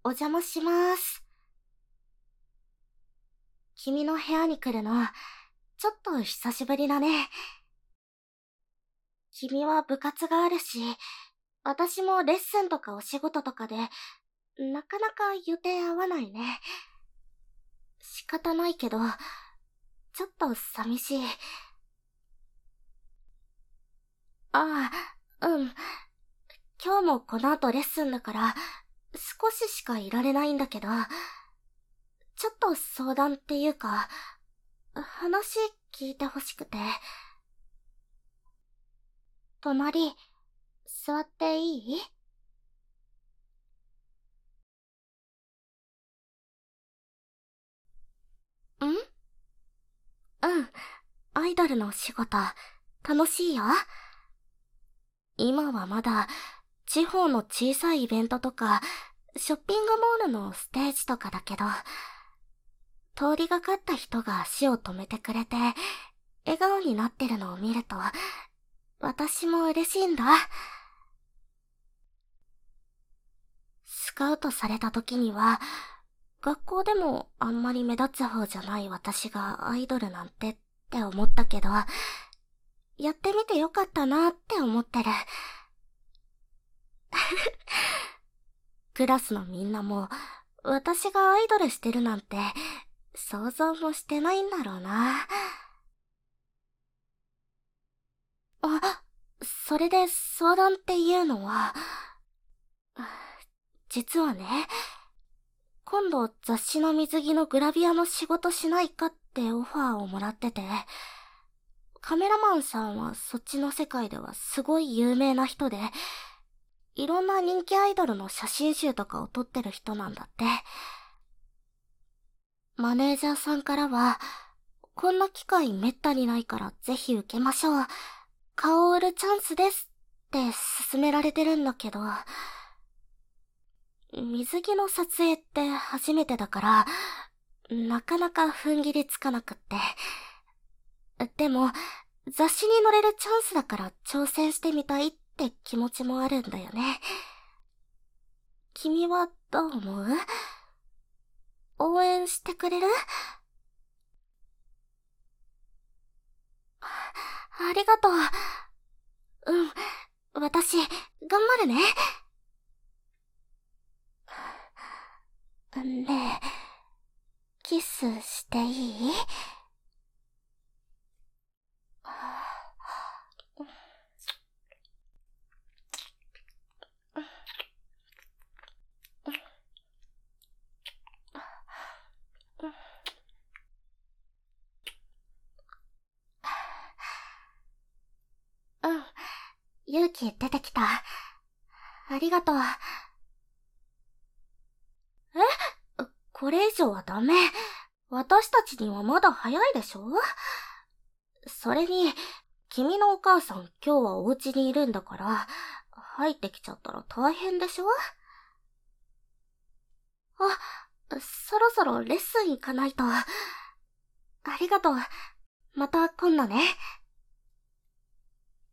お邪魔します。君の部屋に来るの、ちょっと久しぶりだね。君は部活があるし、私もレッスンとかお仕事とかで、なかなか予定合わないね。仕方ないけど、ちょっと寂しい。ああ、うん。今日もこの後レッスンだから、少ししかいられないんだけど、ちょっと相談っていうか、話聞いてほしくて。隣、座っていい？ん？うん、アイドルの仕事、楽しいよ。今はまだ、地方の小さいイベントとか、ショッピングモールのステージとかだけど、通りがかった人が足を止めてくれて、笑顔になってるのを見ると、私も嬉しいんだ。スカウトされた時には、学校でもあんまり目立つ方じゃない私がアイドルなんてって思ったけど、やってみてよかったなって思ってる。クラスのみんなも、私がアイドルしてるなんて、想像もしてないんだろうな。あ、それで相談っていうのは、実はね、今度雑誌の水着のグラビアの仕事しないかってオファーをもらってて、カメラマンさんはそっちの世界ではすごい有名な人で、いろんな人気アイドルの写真集とかを撮ってる人なんだって。マネージャーさんからは、こんな機会めったにないからぜひ受けましょう。顔を売るチャンスですって勧められてるんだけど、水着の撮影って初めてだから、なかなか踏ん切りつかなくって。でも、雑誌に載れるチャンスだから挑戦してみたいって気持ちもあるんだよね。君はどう思う？応援してくれる？ありがとう。うん、私、頑張るね。ねえ、キスしていい？うん、勇気出てきた。ありがとう。これ以上はダメ。私たちにはまだ早いでしょ？それに、君のお母さん今日はお家にいるんだから、入ってきちゃったら大変でしょ？そろそろレッスン行かないと。ありがとう。また今度ね。